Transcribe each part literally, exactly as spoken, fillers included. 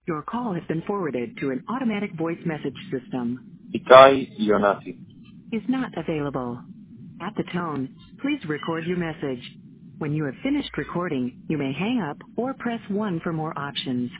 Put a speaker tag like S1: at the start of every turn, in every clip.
S1: Your call has been forwarded to an automatic voice message system.
S2: Itai Ionati.
S1: Is not available. At the tone, please record your message. When you have finished recording, you may hang up or press one for more options.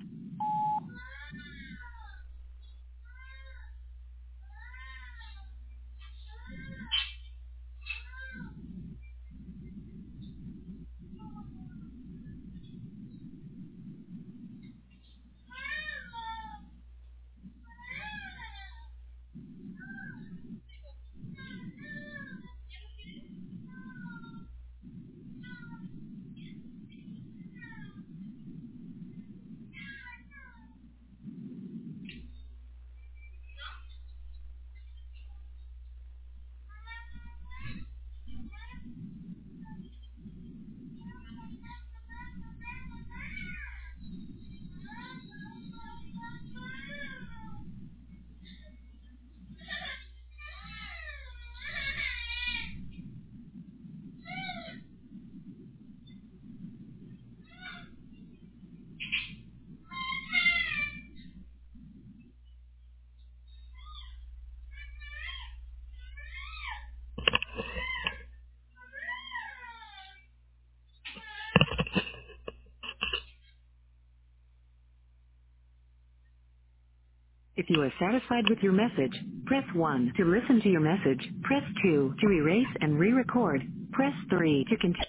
S1: If you are satisfied with your message, press one. To listen to your message, press two. To erase and re-record, press three. To continue.